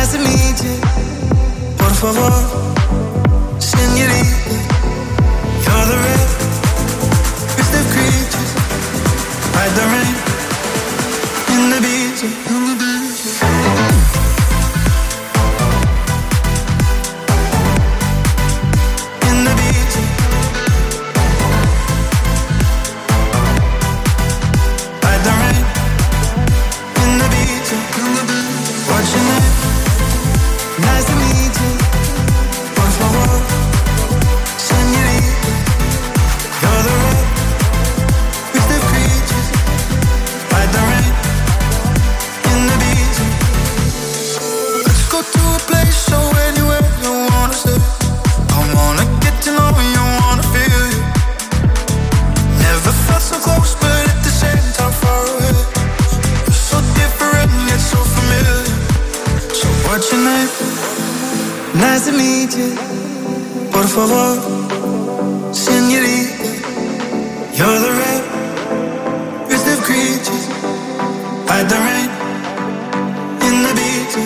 Nice to meet you. Por favor, señorita. You're the rarest of creatures. Like the rain in the beach. Nice to meet you. Por favor, señorita. You're the rarest of creatures. Like the rain in the beach.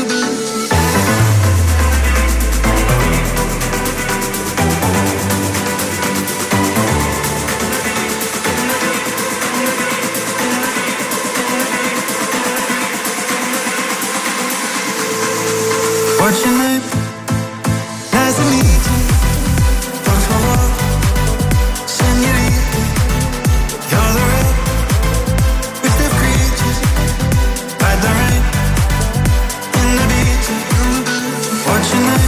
What's your name? Nice to meet you. Por favor, señorita. You're the rarest of creatures. Like the rain in the beach. What's your name?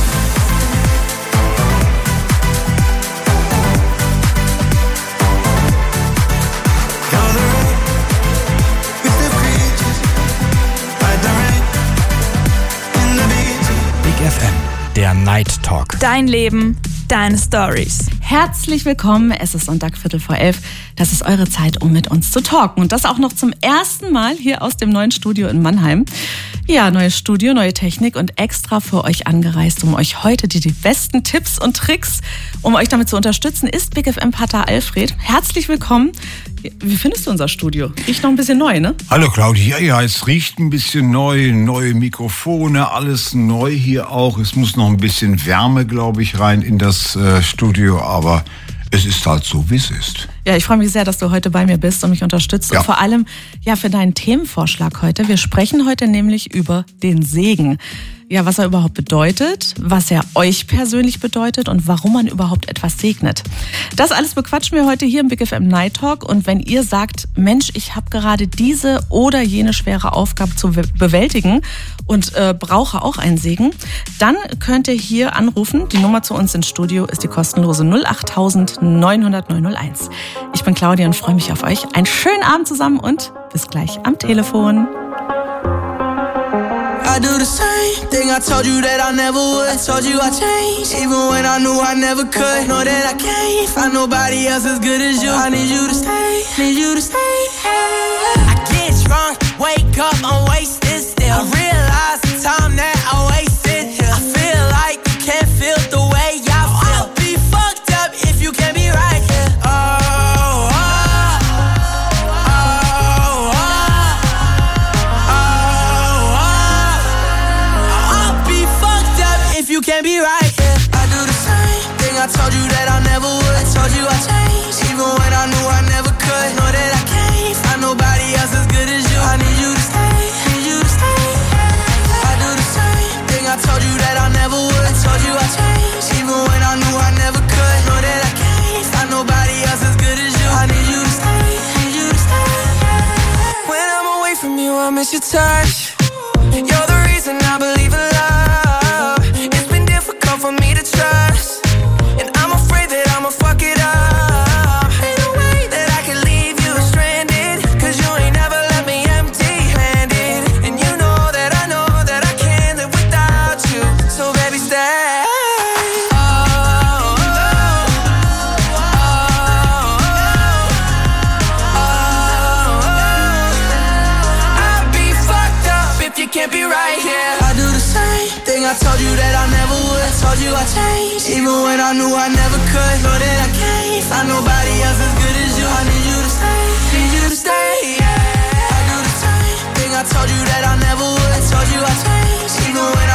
You're the rarest of creatures. Like the rain in the beach. Big FM, der Night Talk. Dein Leben, deine Stories. Herzlich willkommen, es ist Sonntag 11:15. Das ist eure Zeit, um mit uns zu talken. Und das auch noch zum ersten Mal hier aus dem neuen Studio in Mannheim. Ja, neues Studio, neue Technik und extra für euch angereist, um euch heute die besten Tipps und Tricks, um euch damit zu unterstützen, ist Big FM-Pater Alfred. Herzlich willkommen. Wie findest du unser Studio? Riecht noch ein bisschen neu, ne? Hallo Claudia, ja, es riecht ein bisschen neu, neue Mikrofone, alles neu hier auch. Es muss noch ein bisschen Wärme, glaube ich, rein in das Studio, aber es ist halt so, wie es ist. Ja, ich freue mich sehr, dass du heute bei mir bist und mich unterstützt. Ja. Und vor allem ja für deinen Themenvorschlag heute. Wir sprechen heute nämlich über den Segen. Ja, was er überhaupt bedeutet, was er euch persönlich bedeutet und warum man überhaupt etwas segnet. Das alles bequatschen wir heute hier im Big FM Night Talk. Und wenn ihr sagt, Mensch, ich habe gerade diese oder jene schwere Aufgabe zu bewältigen und brauche auch einen Segen, dann könnt ihr hier anrufen. Die Nummer zu uns ins Studio ist die kostenlose 08000 900 901. Ich bin Claudia und freue mich auf euch. Einen schönen Abend zusammen und bis gleich am Telefon. I do the same thing I told you that I never would. I told you I changed, even when I knew I never could. Know that I can't find nobody else as good as you. I need you to stay, need you to stay. I get drunk, wake up, I'm wasted still. I realize the time that I wasted here. I feel like you can't feel the way I feel. I'll be fucked up if you can't be right here. You can't be right, yeah. I do the same thing I told you that I never would. I told you I changed, even when I knew I never could. Know that I can't find nobody else as good as you. I need you to stay, need you to stay. I do the same thing I told you that I never would. I told you I changed, even when I knew I never could. Know that I can't find nobody else as good as you. I need you to stay, need you to stay. When I'm away from you, I miss your touch. You're the reason I believe in love. For me to trust, and I'm afraid that I'ma fuck it up. Ain't no way that I can leave you stranded, cause you ain't never left me empty-handed. And you know that I can't live without you. So baby stay. I'd be fucked up if you can't be right here. I do the same thing I told you that I never would. I told you I changed, even when I knew I never could. Know that I can't find nobody else as good as you. I need you to stay, need you to stay, yeah. I do the same thing I told you that I never would. I told you I changed, even when I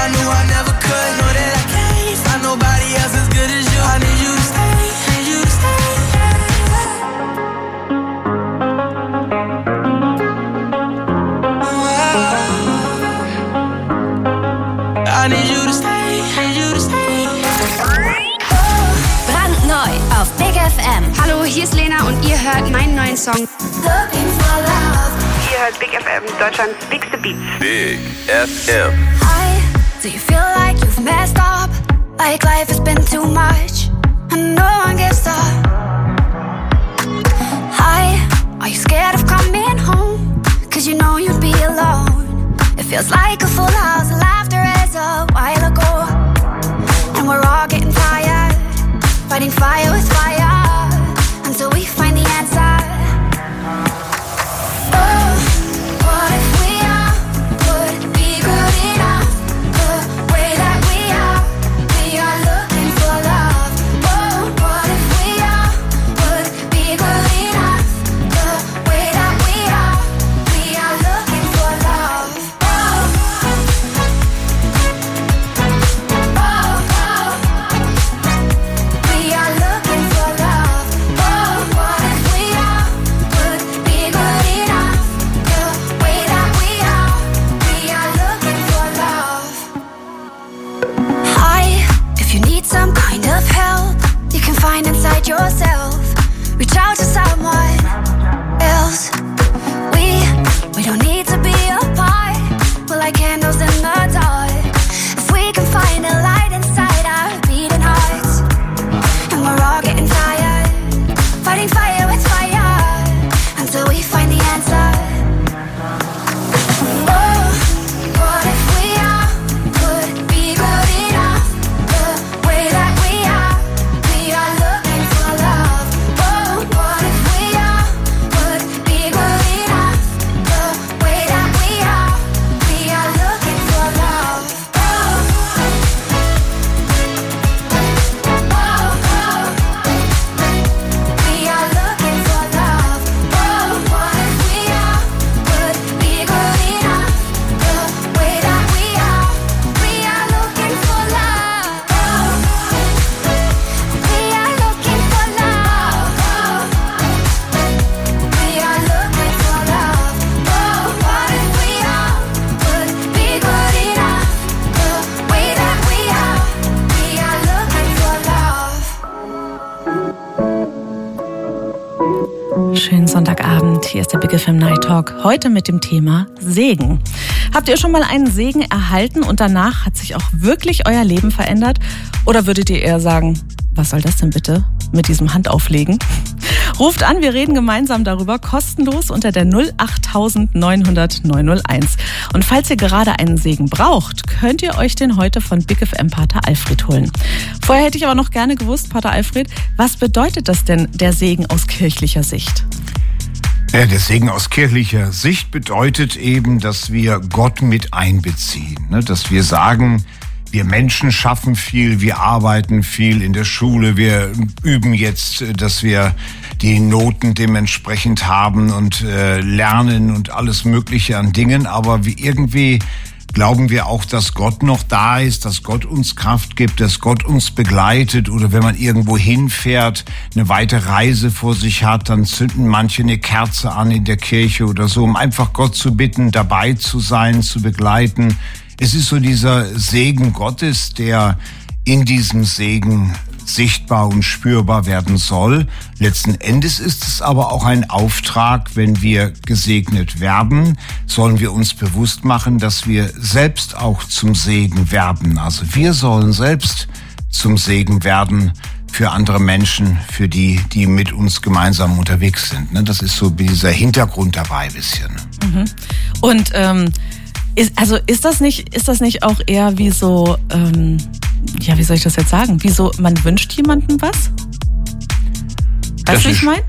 I need you to stay, need you to stay. Brandneu auf Big FM. Hallo, hier ist Lena und ihr hört meinen neuen Song. Looking for love. Ihr hört Big FM, Deutschlands bigste Beats. Big FM. Hi, do you feel like you've messed up? Like life has been too much and no one gives up. Hi, are you scared of coming home? Cause you know you'd be alone. It feels like a full house, laughter is a while ago. And we're all getting tired, fighting fire with fire, until we find the answer. Oh, what if we all would be good enough? The way that we are looking for love. Oh, what if we all would be good enough? The way that we are looking for love. Oh, we are looking for love. Oh, what if we all would be good enough? The way that we are looking for love. Hi, if you need some kind of help, you can find inside yourself. Reach out to someone else. We don't need to be apart. We're like candles in the dark. If we can find a light inside our beating hearts, and we're all getting tired, fighting fire with fire, until we find the answer. Oh, what if we all would be good enough? The way that we are looking for love. Oh, what if we all would be good enough? The way that we are looking for love. Oh, we are looking for love. Oh, what if we all would be good enough? The way that we are looking for love. Oh, we are looking for love. We are looking for love. Oh, what if we all would be good enough? The way that we are looking for love. Schönen Sonntagabend, hier ist der Big FM Night Talk. Heute mit dem Thema Segen. Habt ihr schon mal einen Segen erhalten und danach hat sich auch wirklich euer Leben verändert? Oder würdet ihr eher sagen, was soll das denn bitte mit diesem Handauflegen? Ruft an, wir reden gemeinsam darüber, kostenlos unter der 08900 901. Und falls ihr gerade einen Segen braucht, könnt ihr euch den heute von Big FM Pater Alfred holen. Vorher hätte ich aber noch gerne gewusst, Pater Alfred, was bedeutet das denn, der Segen aus kirchlicher Sicht? Ja, der Segen aus kirchlicher Sicht bedeutet eben, dass wir Gott mit einbeziehen, ne? Dass wir sagen, wir Menschen schaffen viel, wir arbeiten viel in der Schule, wir üben jetzt, dass wir die Noten dementsprechend haben und lernen und alles Mögliche an Dingen, aber wie irgendwie glauben wir auch, dass Gott noch da ist, dass Gott uns Kraft gibt, dass Gott uns begleitet, oder wenn man irgendwo hinfährt, eine weite Reise vor sich hat, dann zünden manche eine Kerze an in der Kirche oder so, um einfach Gott zu bitten, dabei zu sein, zu begleiten. Es ist so dieser Segen Gottes, der in diesem Segen sichtbar und spürbar werden soll. Letzten Endes ist es aber auch ein Auftrag, wenn wir gesegnet werden, sollen wir uns bewusst machen, dass wir selbst auch zum Segen werden. Also wir sollen selbst zum Segen werden für andere Menschen, für die, die mit uns gemeinsam unterwegs sind. Das ist so dieser Hintergrund dabei ein bisschen. Mhm. Und ist das nicht auch eher wie so, wie soll ich das jetzt sagen? Wie so, man wünscht jemandem was? Weißt du, wie ich meine?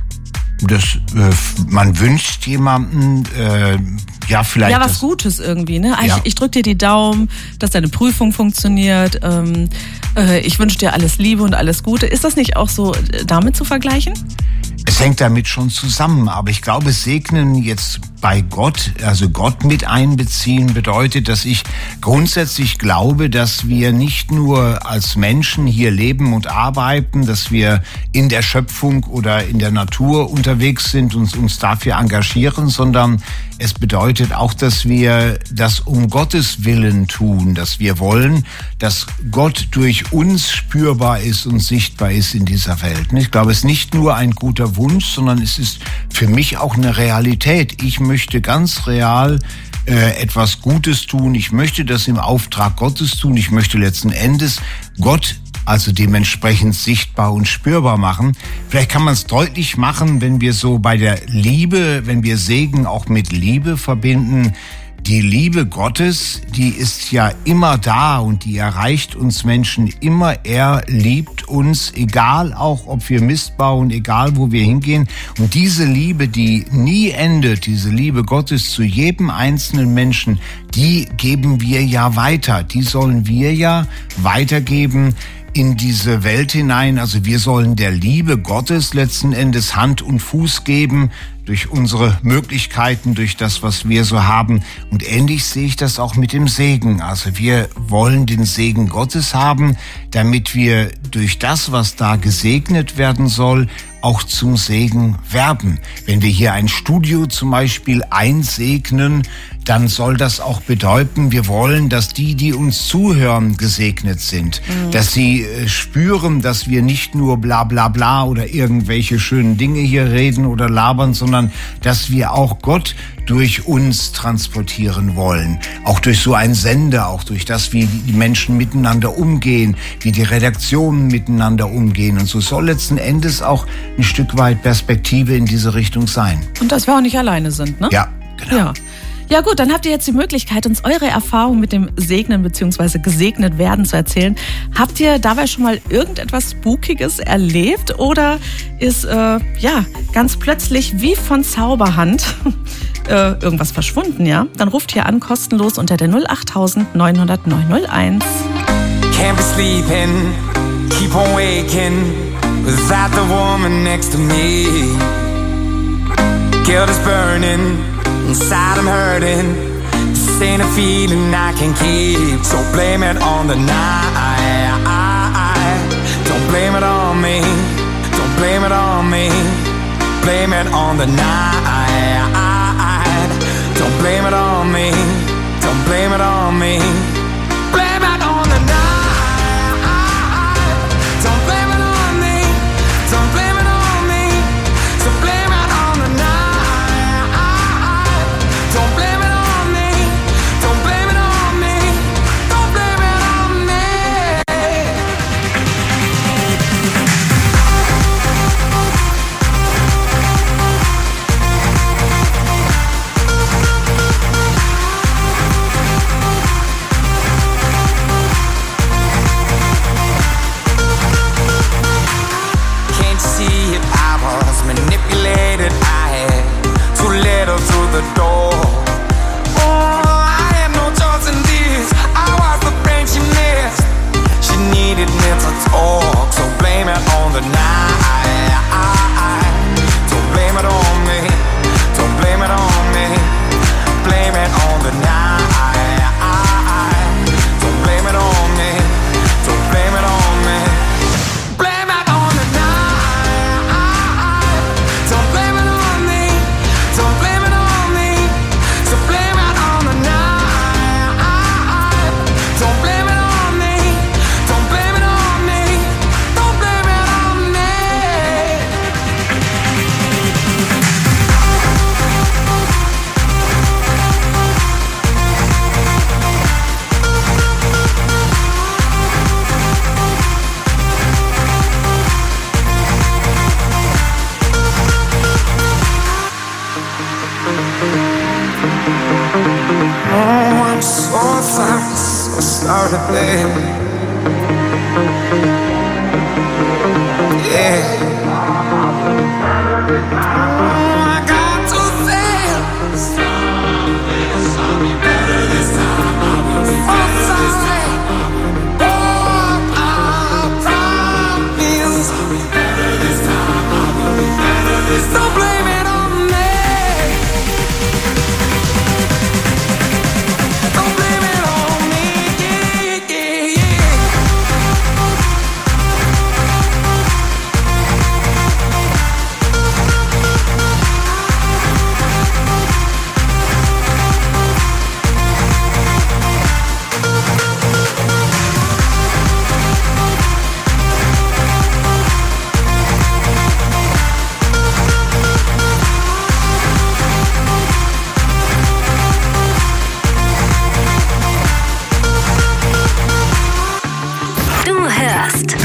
Man wünscht jemandem, vielleicht. Ja, was Gutes irgendwie, ne? Ja. Ich drück dir die Daumen, dass deine Prüfung funktioniert. Ich wünsche dir alles Liebe und alles Gute. Ist das nicht auch so damit zu vergleichen? Es hängt damit schon zusammen, aber ich glaube, segnen jetzt bei Gott, also Gott mit einbeziehen, bedeutet, dass ich grundsätzlich glaube, dass wir nicht nur als Menschen hier leben und arbeiten, dass wir in der Schöpfung oder in der Natur unterwegs sind und uns dafür engagieren, sondern es bedeutet auch, dass wir das um Gottes Willen tun, dass wir wollen, dass Gott durch uns spürbar ist und sichtbar ist in dieser Welt. Ich glaube, es ist nicht nur ein guter Wunsch, sondern es ist für mich auch eine Realität. Ich möchte ganz real etwas Gutes tun. Ich möchte das im Auftrag Gottes tun. Ich möchte letzten Endes Gott also dementsprechend sichtbar und spürbar machen. Vielleicht kann man es deutlich machen, wenn wir so bei der Liebe, wenn wir Segen auch mit Liebe verbinden. Die Liebe Gottes, die ist ja immer da und die erreicht uns Menschen immer. Er liebt uns, egal auch, ob wir Mist bauen, egal wo wir hingehen. Und diese Liebe, die nie endet, diese Liebe Gottes zu jedem einzelnen Menschen, die geben wir ja weiter. Die sollen wir ja weitergeben in diese Welt hinein. Also wir sollen der Liebe Gottes letzten Endes Hand und Fuß geben, durch unsere Möglichkeiten, durch das, was wir so haben. Und ähnlich sehe ich das auch mit dem Segen. Also wir wollen den Segen Gottes haben, damit wir durch das, was da gesegnet werden soll, auch zum Segen werden. Wenn wir hier ein Studio zum Beispiel einsegnen, dann soll das auch bedeuten, wir wollen, dass die uns zuhören, gesegnet sind. Dass sie spüren, dass wir nicht nur bla bla bla oder irgendwelche schönen Dinge hier reden oder labern, sondern dass wir auch Gott durch uns transportieren wollen. Auch durch so einen Sender, auch durch das, wie die Menschen miteinander umgehen, wie die Redaktionen miteinander umgehen. Und so soll letzten Endes auch ein Stück weit Perspektive in diese Richtung sein. Und dass wir auch nicht alleine sind, ne? Ja, genau. Ja. Ja gut, dann habt ihr jetzt die Möglichkeit, uns eure Erfahrungen mit dem Segnen bzw. gesegnet werden zu erzählen. Habt ihr dabei schon mal irgendetwas Spookiges erlebt oder ist ganz plötzlich wie von Zauberhand irgendwas verschwunden, ja? Dann ruft hier an, kostenlos unter der 08000 900 901. Can't be sleeping, keep on waking without the woman next to me. Guilt is burning, inside I'm hurting. This ain't a feeling I can keep. So blame it on the night. Don't blame it on me. Don't blame it on me. Blame it on the night. Don't blame it on me. Don't blame it on me. Blame it on the night. Don't blame it on me. Don't blame it on me. So blame it on the night. Don't blame it on me. Don't blame it on me. Don't blame it on me. Can't you see it? I was manipulated. I had too little through the door. Oh, I had no choice in this. I was the friend she missed. She needed me to talk, so blame it on the night. Don't blame it on me. Don't blame it on me. Blame it on the night. Don't blame it on me. Don't blame it on me. Blame it on the night. Don't blame it on me. Don't blame it on me. So blame it on the night. Don't blame it on me. Don't blame it on me. Don't blame it on me. Oh, I'm so sorry, baby. Yeah. Oh, I got to say, oh, sorry. Oh, I promise.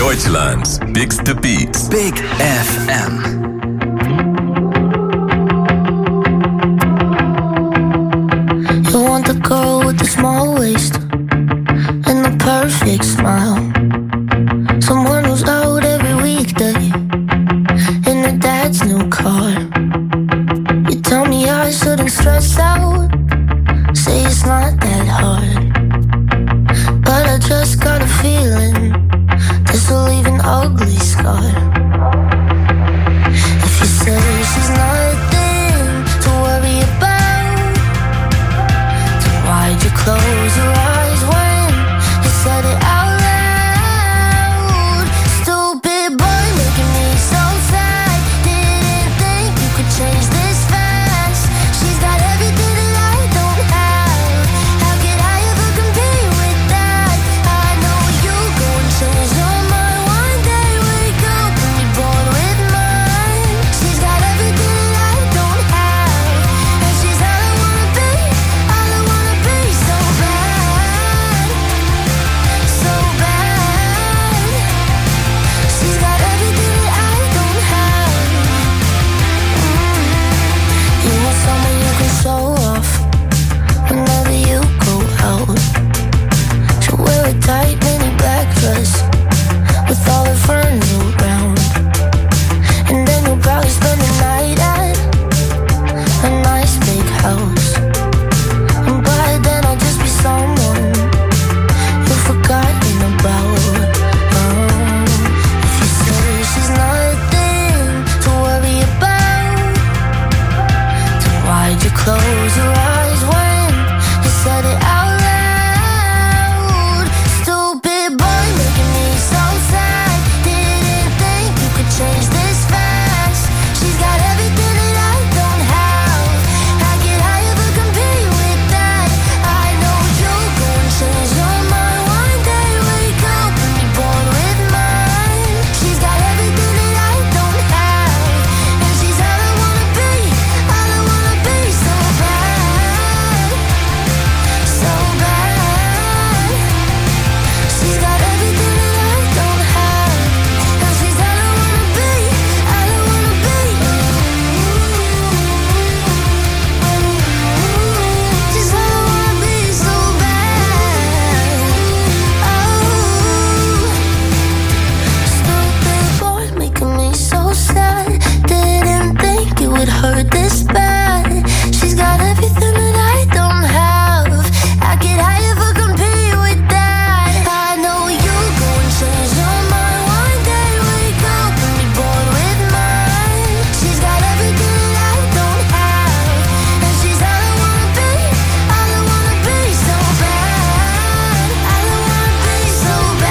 Deutschlands Bigste Beats. Big FM. You want the girl with the small waist and the perfect smile. Someone who's out every weekday in her dad's new car. You tell me I shouldn't stress out, say it's not that hard. But I just got a feeling this will leave an ugly scar. If you say she's nothing to worry about, then why'd you close your eyes when you said it out loud? Stupid boy making me so sad. Didn't think you could change this fast. She's got everything that I don't have. How could I ever compete with that? I know you go and change your mind one day. Wake up and be bored with mine. She's got everything that I don't have, and she's all I wanna be. All I wanna be, so bad, so bad. She's got everything that I don't have. You want someone you can show off whenever you go out. She'll wear a tight mini black dress with all her friends around, and then you'll probably spend the night at a nice big house. And by then I'll just be someone you've forgotten about. If you say she's nothing to worry about, then why'd you close your eyes when you said it out loud? Stupid boy making me so sad. Didn't think you could change this fast. She's got everything that I don't have. How could I ever compete with that? I know you'll go and change your mind one day. Wake up and be bored with mine. She's got everything that I don't have, and she's all I wanna be. All I wanna be, so bad, so bad. She's got everything that I don't have, and she's all I wanna be. All I wanna be. She's all I wanna be, so bad. Oh, stupid boy making me so sad. Didn't think it would hurt this bad. She's got everything that I don't have. How could I ever compete with that? I know you'll go and change your mind one day. Wake up and be bored with mine. She's got everything that I don't have, and she's all I wanna be. All I wanna be, so bad. All I wanna be, so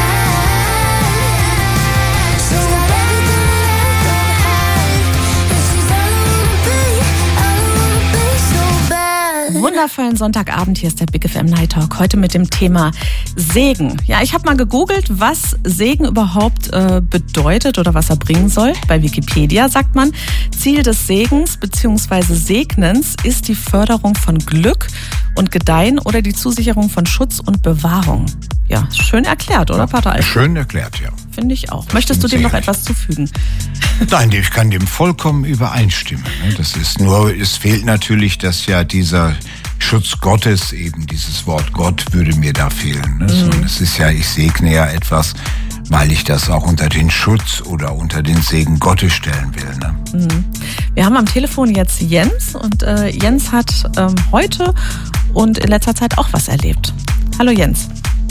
bad. She's got everything that I don't have, and she's all I wanna be. All I wanna be, so bad. Wundervollen Sonntagabend, hier ist der Big FM Night Talk. Heute mit dem Thema Segen. Ja, ich habe mal gegoogelt, was Segen überhaupt bedeutet oder was er bringen soll. Bei Wikipedia sagt man, Ziel des Segens bzw. Segnens ist die Förderung von Glück und Gedeihen oder die Zusicherung von Schutz und Bewahrung. Ja, schön erklärt, oder, Pater Alfred? Schön erklärt, ja. Finde ich auch. Möchtest du dem noch etwas zufügen? Nein, ich kann dem vollkommen übereinstimmen. Das ist nur, es fehlt natürlich, dass ja dieser Schutz Gottes, eben dieses Wort Gott würde mir da fehlen. Und es ist ja, ich segne ja etwas, weil ich das auch unter den Schutz oder unter den Segen Gottes stellen will. Wir haben am Telefon jetzt Jens und Jens hat heute und in letzter Zeit auch was erlebt. Hallo Jens.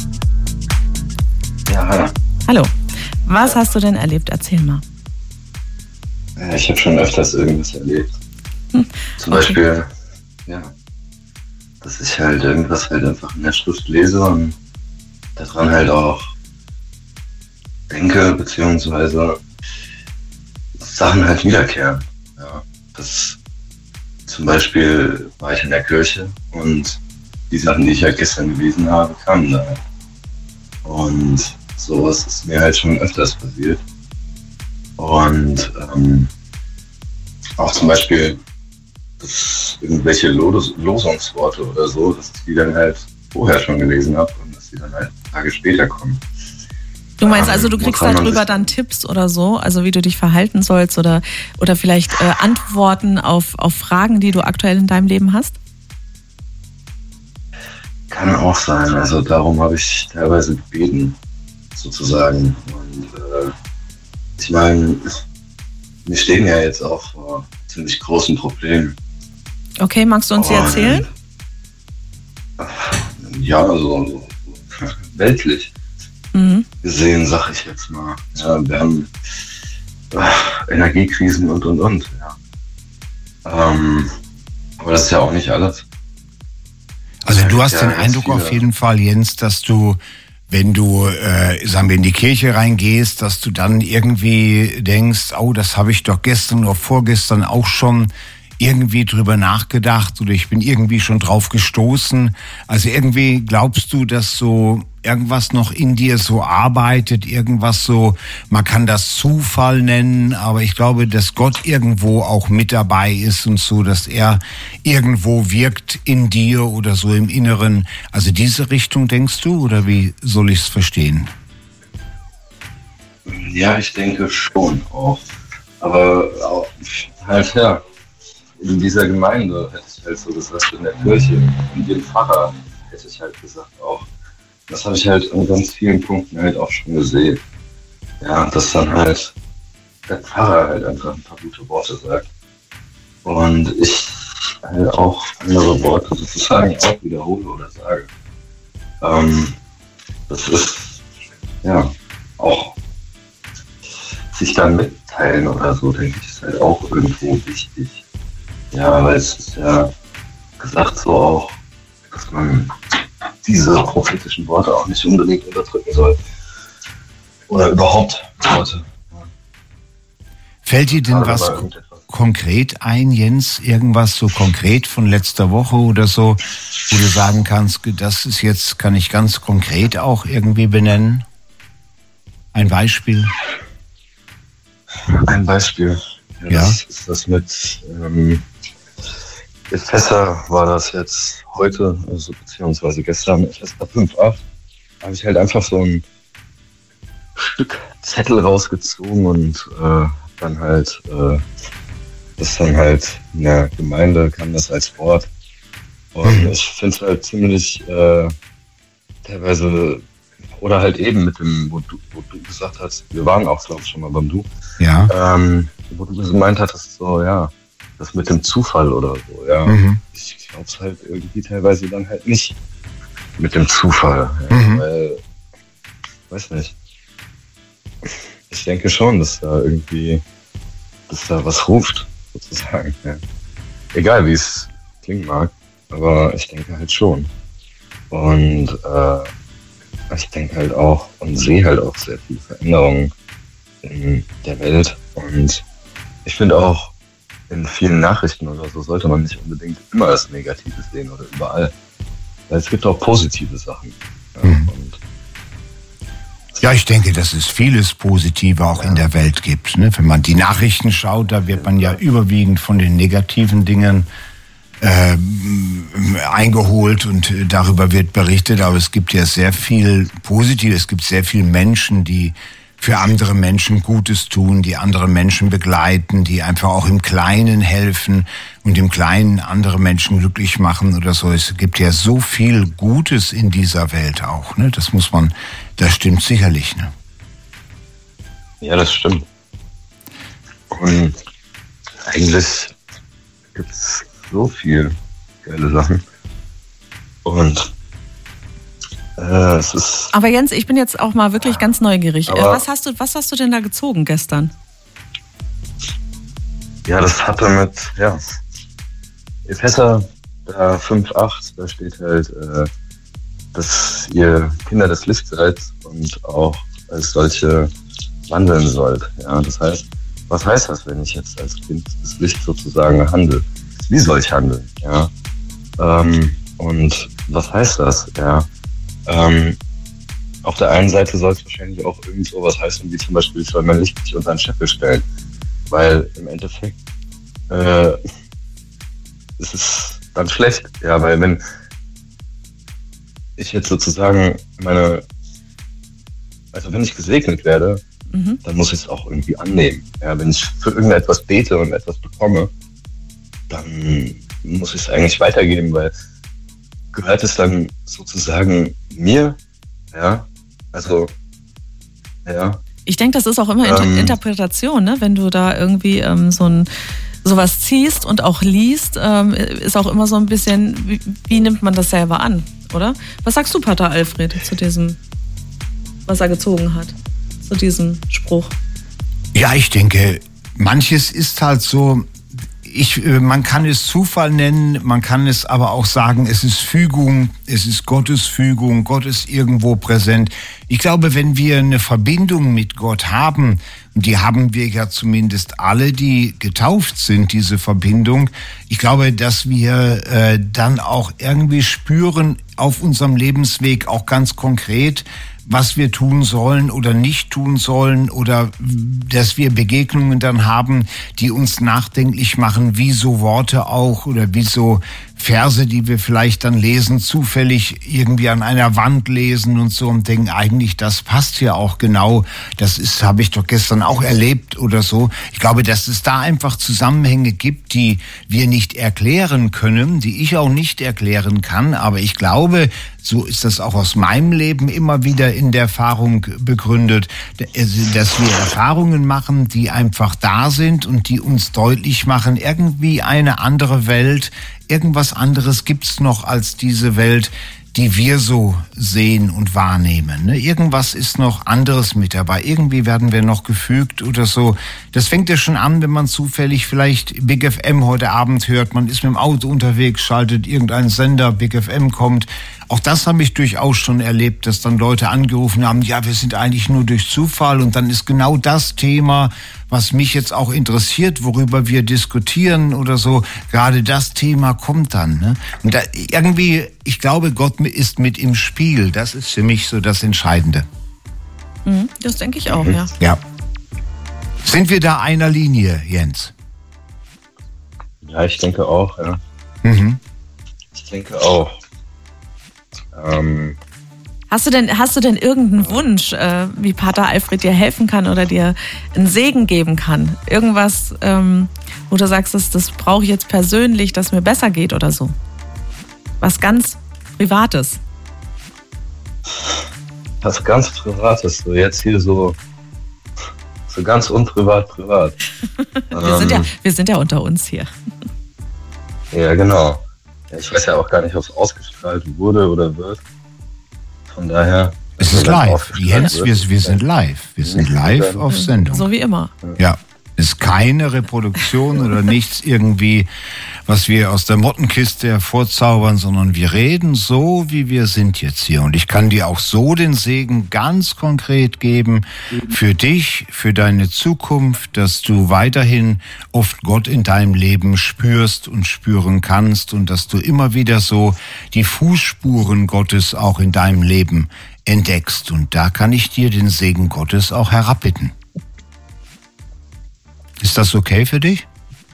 Ja, hallo. Hallo. Was hast du denn erlebt? Erzähl mal. Ich habe schon öfters irgendwas erlebt. Zum Beispiel, ja, dass ich halt irgendwas halt einfach in der Schrift lese und daran halt auch denke, beziehungsweise Sachen halt wiederkehren. Ja, das zum Beispiel war ich in der Kirche und die Sachen, die ich halt gestern gelesen habe, kamen da. Und sowas ist mir halt schon öfters passiert. Und auch zum Beispiel dass irgendwelche Losungsworte oder so, dass ich die dann halt vorher schon gelesen habe und dass die dann halt Tage später kommen. Du meinst also, du kriegst darüber dann Tipps oder so, also wie du dich verhalten sollst oder vielleicht Antworten auf Fragen, die du aktuell in deinem Leben hast? Kann auch sein. Also darum habe ich teilweise gebeten, sozusagen. Und ich meine, wir stehen ja jetzt auch vor ziemlich großen Problemen. Okay, magst du uns die erzählen? Ja, also weltlich gesehen, sag ich jetzt mal. Ja, wir haben Energiekrisen und. Ja. Aber das ist ja auch nicht alles. Also du hast den Eindruck auf jeden Fall, Jens, dass du, wenn du, sagen wir, in die Kirche reingehst, dass du dann irgendwie denkst, oh, das habe ich doch gestern oder vorgestern auch schon irgendwie drüber nachgedacht oder ich bin irgendwie schon drauf gestoßen. Also irgendwie glaubst du, dass so irgendwas noch in dir so arbeitet, irgendwas so, man kann das Zufall nennen, aber ich glaube, dass Gott irgendwo auch mit dabei ist und so, dass er irgendwo wirkt in dir oder so im Inneren. Also diese Richtung denkst du oder wie soll ich es verstehen? Ja, ich denke schon auch. Aber auch halt ja. In dieser Gemeinde hätte ich halt so gesagt, in der Kirche, in dem Pfarrer hätte ich halt gesagt auch. Das habe ich halt an ganz vielen Punkten halt auch schon gesehen. Ja, dass dann halt der Pfarrer halt einfach ein paar gute Worte sagt. Und ich halt auch andere Worte sozusagen auch wiederhole oder sage. Das ist ja auch sich dann mitteilen oder so, denke ich, ist halt auch irgendwo wichtig. Ja, weil es ist ja gesagt so auch, dass man diese prophetischen Worte auch nicht unbedingt unterdrücken soll. Oder überhaupt Worte. Fällt dir denn was konkret ein, Jens? Irgendwas so konkret von letzter Woche oder so, wo du sagen kannst, das ist jetzt, kann ich ganz konkret auch irgendwie benennen? Ein Beispiel? Ein Beispiel. Ja. Das ist das mit Epheser war das jetzt heute, also beziehungsweise gestern, Epheser 5,8, habe ich halt einfach so ein Stück Zettel rausgezogen und dann halt, das dann halt in der Gemeinde kam das als Wort. Und ich finde es halt ziemlich teilweise, oder halt eben mit dem, wo du gesagt hast, wir waren auch, glaube ich, schon mal beim Du. Ja. Wo du gemeint hattest, so, ja, das mit dem Zufall oder so, ja. Ich glaube es halt irgendwie teilweise dann halt nicht mit dem Zufall. Ja, weil, weiß nicht. Ich denke schon, dass da irgendwie, dass da was ruft, sozusagen. Ja. Egal wie es klingen mag, aber ich denke halt schon. Und ich denke halt auch und sehe halt auch sehr viele Veränderungen in der Welt. Und ich finde auch, in vielen Nachrichten oder so sollte man nicht unbedingt immer das Negative sehen oder überall. Weil es gibt auch positive Sachen. Ja, ja, ich denke, dass es vieles Positive auch in der Welt gibt. Ne? Wenn man die Nachrichten schaut, da wird man ja überwiegend von den negativen Dingen eingeholt und darüber wird berichtet. Aber es gibt ja sehr viel Positives. Es gibt sehr viele Menschen, die für andere Menschen Gutes tun, die andere Menschen begleiten, die einfach auch im Kleinen helfen und im Kleinen andere Menschen glücklich machen oder so. Es gibt ja so viel Gutes in dieser Welt auch, ne? Das stimmt sicherlich, ne? Ja, das stimmt. Und eigentlich gibt's so viel geile Sachen. Und es ist. Aber Jens, ich bin jetzt auch mal wirklich ganz neugierig. Was hast du denn da gezogen gestern? Ja, das hatte mit, ja, Epheser 5,8, da steht halt, dass ihr Kinder des Lichts seid und auch als solche wandeln sollt. Ja, das heißt, was heißt das, wenn ich jetzt als Kind des Lichts sozusagen handle? Wie soll ich handeln? Ja. Und was heißt das? Ja. Auf der einen Seite soll es wahrscheinlich auch irgend sowas heißen, wie zum Beispiel, ich soll mein Licht nicht unter den Scheffel stellen. Weil im Endeffekt ist es dann schlecht. Ja, weil wenn ich jetzt sozusagen meine also wenn ich gesegnet werde, dann muss ich es auch irgendwie annehmen. Ja, wenn ich für irgendetwas bete und etwas bekomme, dann muss ich es eigentlich weitergeben, weil gehört es dann sozusagen mir, ja, also, ja. Ich denke, das ist auch immer Interpretation, ne? Wenn du da irgendwie sowas ziehst und auch liest, ist auch immer so ein bisschen, wie nimmt man das selber an, oder? Was sagst du, Pater Alfred, zu diesem, was er gezogen hat, zu diesem Spruch? Ja, ich denke, manches ist halt so, man kann es Zufall nennen, man kann es aber auch sagen, es ist Fügung, es ist Gottes Fügung, Gott ist irgendwo präsent. Ich glaube, wenn wir eine Verbindung mit Gott haben, und die haben wir ja zumindest alle, die getauft sind, diese Verbindung, ich glaube, dass wir dann auch irgendwie spüren auf unserem Lebensweg auch ganz konkret, was wir tun sollen oder nicht tun sollen, oder dass wir Begegnungen dann haben, die uns nachdenklich machen, wie so Worte auch oder wie so Verse, die wir vielleicht dann lesen, zufällig irgendwie an einer Wand lesen und so und denken, eigentlich das passt ja auch genau, habe ich doch gestern auch erlebt oder so. Ich glaube, dass es da einfach Zusammenhänge gibt, die wir nicht erklären können, die ich auch nicht erklären kann, aber ich glaube, so ist das auch aus meinem Leben immer wieder in der Erfahrung begründet, dass wir Erfahrungen machen, die einfach da sind und die uns deutlich machen, irgendwie eine andere Welt, irgendwas anderes gibt's noch als diese Welt, die wir so sehen und wahrnehmen. Irgendwas ist noch anderes mit dabei. Irgendwie werden wir noch gefügt oder so. Das fängt ja schon an, wenn man zufällig vielleicht Big FM heute Abend hört. Man ist mit dem Auto unterwegs, schaltet irgendeinen Sender, Big FM kommt. Auch das habe ich durchaus schon erlebt, dass dann Leute angerufen haben, ja, wir sind eigentlich nur durch Zufall, und dann ist genau das Thema, was mich jetzt auch interessiert, worüber wir diskutieren oder so, gerade das Thema kommt dann. Ne? Und da irgendwie, ich glaube, Gott ist mit im Spiel. Das ist für mich so das Entscheidende. Das denke ich auch, ja. Ja. Sind wir da einer Linie, Jens? Ja, ich denke auch, ja. Ich denke auch. Hast du denn irgendeinen Wunsch, wie Pater Alfred dir helfen kann oder dir einen Segen geben kann? Irgendwas, wo du sagst, das brauche ich jetzt persönlich, dass mir besser geht oder so? Was ganz Privates? Was ganz Privates, so jetzt hier so ganz unprivat. Wir sind ja unter uns hier. Ja, genau. Ich weiß ja auch gar nicht, ob es ausgestrahlt wurde oder wird. Von daher. Es ist live. Jens, wir sind live. Wir sind live auf Sendung. So wie immer. Ja. Ist keine Reproduktion oder nichts irgendwie, was wir aus der Mottenkiste hervorzaubern, sondern wir reden so, wie wir sind jetzt hier. Und ich kann dir auch so den Segen ganz konkret geben für dich, für deine Zukunft, dass du weiterhin oft Gott in deinem Leben spürst und spüren kannst und dass du immer wieder so die Fußspuren Gottes auch in deinem Leben entdeckst. Und da kann ich dir den Segen Gottes auch herabbitten. Ist das okay für dich?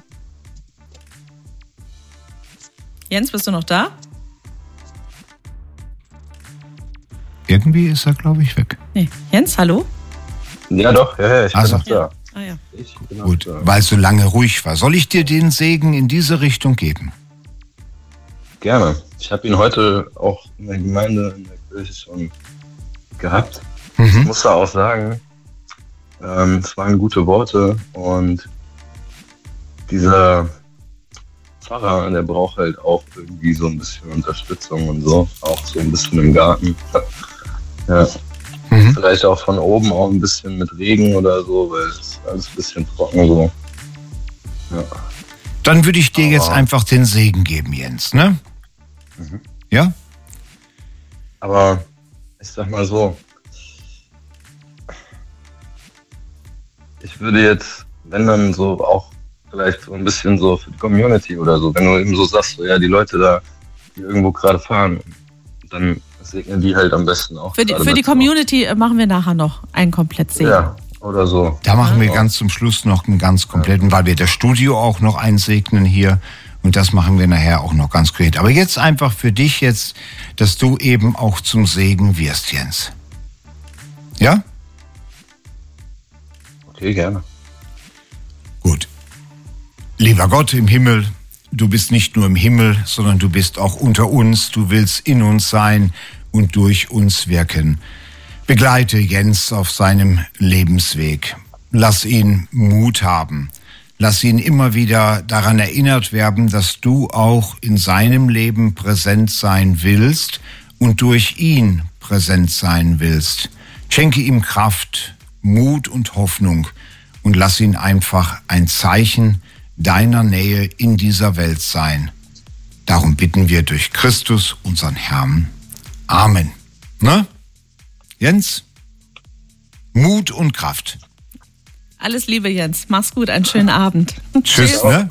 Jens, bist du noch da? Irgendwie ist er, glaube ich, weg. Nee. Jens, hallo? Ja doch, ja, ich bin noch da. Ah, ja. Ich bin Gut, da. weil es so lange ruhig war. Soll ich dir den Segen in diese Richtung geben? Gerne. Ich habe ihn heute auch in der Gemeinde, in der Kirche schon gehabt. Ich muss da auch sagen, es waren gute Worte, und dieser Pfarrer, der braucht halt auch irgendwie so ein bisschen Unterstützung und so, auch so ein bisschen im Garten. Ja. Vielleicht auch von oben auch ein bisschen mit Regen oder so, weil es ist alles ein bisschen trocken so. Ja. Dann würde ich dir jetzt einfach den Segen geben, Jens, ne? Ja? Aber ich sag mal so, ich würde jetzt, wenn dann so auch vielleicht so ein bisschen so für die Community oder so, wenn du eben so sagst, so, ja, die Leute da, die irgendwo gerade fahren, dann segnen die halt am besten auch. Für die Community machen wir nachher noch einen komplett Segen. Ja, oder so. Da machen wir ganz zum Schluss noch einen ganz kompletten, weil wir das Studio auch noch einsegnen hier. Und das machen wir nachher auch noch ganz konkret. Aber jetzt einfach für dich jetzt, dass du eben auch zum Segen wirst, Jens. Ja? Okay, gerne. Gut. Lieber Gott im Himmel, du bist nicht nur im Himmel, sondern du bist auch unter uns. Du willst in uns sein und durch uns wirken. Begleite Jens auf seinem Lebensweg. Lass ihn Mut haben. Lass ihn immer wieder daran erinnert werden, dass du auch in seinem Leben präsent sein willst und durch ihn präsent sein willst. Schenke ihm Kraft, Mut und Hoffnung und lass ihn einfach ein Zeichen deiner Nähe in dieser Welt sein. Darum bitten wir durch Christus, unseren Herrn. Amen. Ne? Jens? Mut und Kraft. Alles Liebe, Jens. Mach's gut, einen schönen Abend. Tschüss, ne?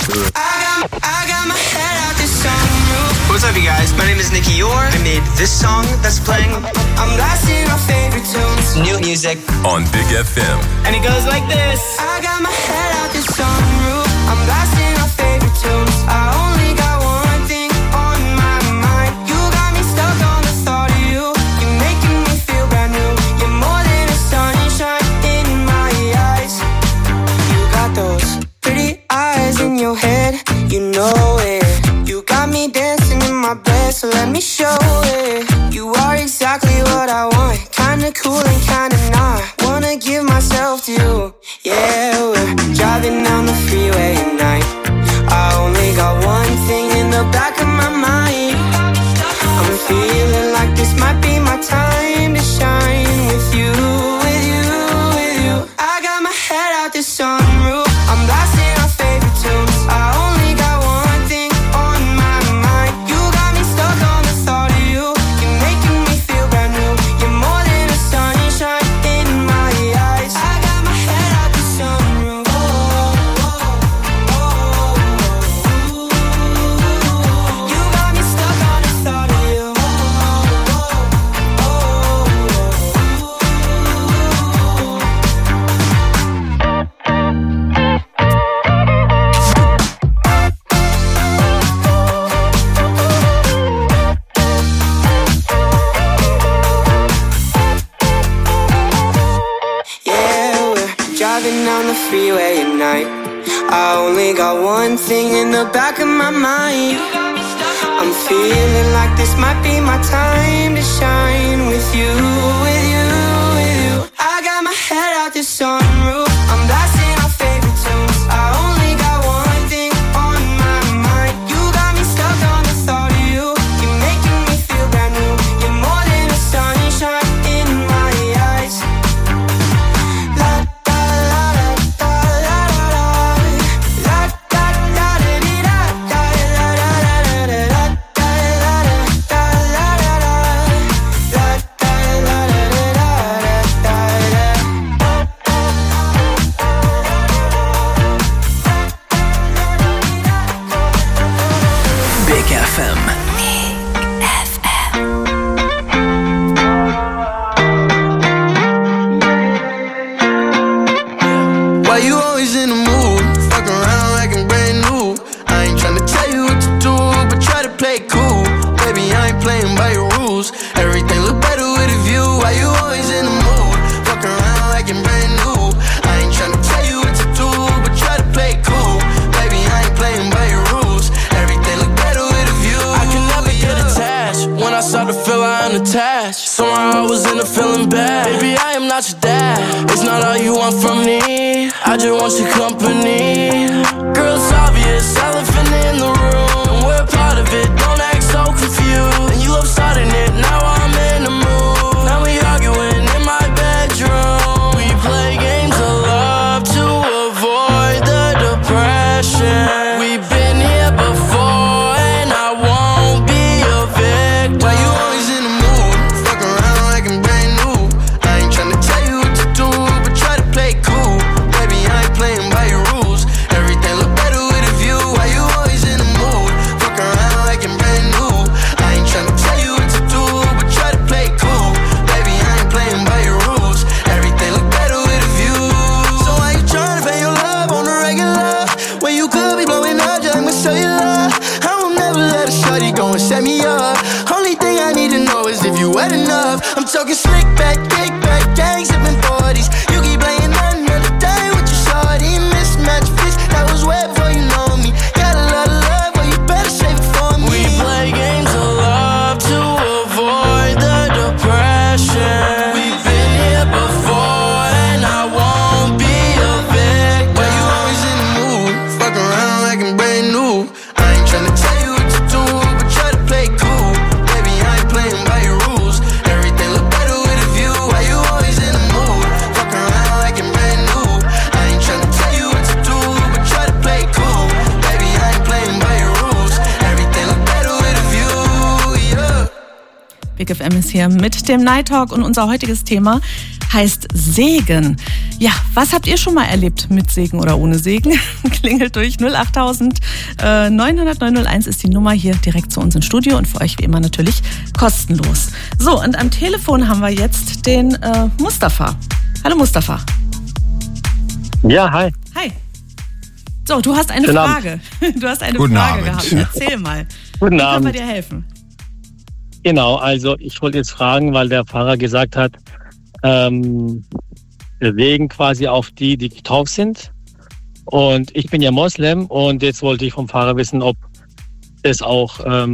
What's up, you guys? My name is Nicky Yor. I made this song that's playing. I'm blasting our favorite tunes. New music on Big FM. And it goes like this. I got my head out the sunroof. I'm blasting our favorite tunes. I only got one thing on my mind. You got me stuck on the thought of you. You're making me feel brand new. You're more than a sunshine in my eyes. You got those pretty eyes in your head. You know it. You got me dancing in my bed, so let me show it. You are exactly what I want. Kinda cool and kinda not. Wanna give myself to you. Yeah, we're driving down the freeway at night. I only got one thing in the back of my mind. I'm feeling like this might be my time to shine with you, with you, with you. I got my head out the sunroof. I'm blasting our favorite tunes. I only got one thing on my mind. You got me stuck on the thought of you. You're making me feel brand new. You're more than a sunshine in my eyes. I got my head out the sunroof. You got me stuck on the thought of you. Yeah, we're driving down the freeway at night. I only got one thing in the back of my mind. I'm feeling like this might be my time to shine with you, with you, with you. I got my head out the sunroof. I'm blasting our favorite tunes. I only got one thing on my mind. You got me stuck on the thought of you. You're making me feel brand new. You're more than a sunshine in my eyes. La da la da la la la da da da dee da da la la la la la da la da la la la la da la la Big FM. Why you always in the mood? Fuck around like I'm brand new. I ain't tryna tell you what to do, but try to play it cool. Baby, I ain't playing by your rules. Everything look better with a view. Why you always in the mood? Fuck around like I'm brand new. I ain't tryna tell you what to do, but try to play it cool. Baby, I ain't playing by your rules. Everything look better with a view. I can never get attached. When I start to feel I am attached, somehow I was in a feeling bad. Baby, I am not your dad. It's not all you want from me. I just want your company. Girl, it's obvious, elephant in the room. And we're part of it, don't act so confused. And you love starting it, now I'm in the mood. Now we arguing in my bedroom. We play games of love to avoid the depression. We've been here before and I won't be a victim. Why you always in the mood? Fuck around like I'm brand new. I ain't tryna tell you what to do, but try to play it cool. Baby, I ain't playing by your rules. Everything look better with a view. Why you always in the mood? Fuck around like I'm brand new. I ain't tryna tell you what to do, but try to play it cool. Baby, I ain't playing by your rules. Everything look better with a view. So why you tryna pay your love on the regular when you could be blowing up just like my cellular? I will never let a shorty go and set me up. Only thing I need to know is if you wet enough. I'm talking slick back, kick back, gang sipping 40s. You keep playing under the Big FM ist hier mit dem Night Talk und unser heutiges Thema heißt Segen. Ja, was habt ihr schon mal erlebt mit Segen oder ohne Segen? Klingelt durch 08000 900 901 ist die Nummer hier direkt zu uns ins Studio und für euch wie immer natürlich kostenlos. So, und am Telefon haben wir jetzt den Mustafa. Hallo Mustafa. Ja, hi. Hi. So, du hast eine Frage. Du hast eine Frage gehabt. Erzähl mal. Guten Wie Abend. kann man dir helfen? Genau, also ich wollte jetzt fragen, weil der Pfarrer gesagt hat, der Segen quasi auf die getauft sind. Und ich bin ja Moslem und jetzt wollte ich vom Pfarrer wissen, ob das auch